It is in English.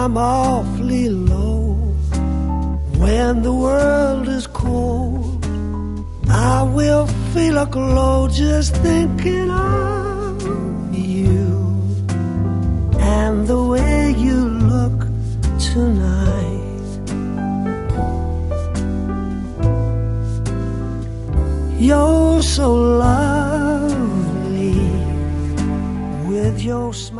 I'm awfully low, when the world is cold, I will feel a glow just thinking of you and the way you look tonight. You're so lovely with your smile.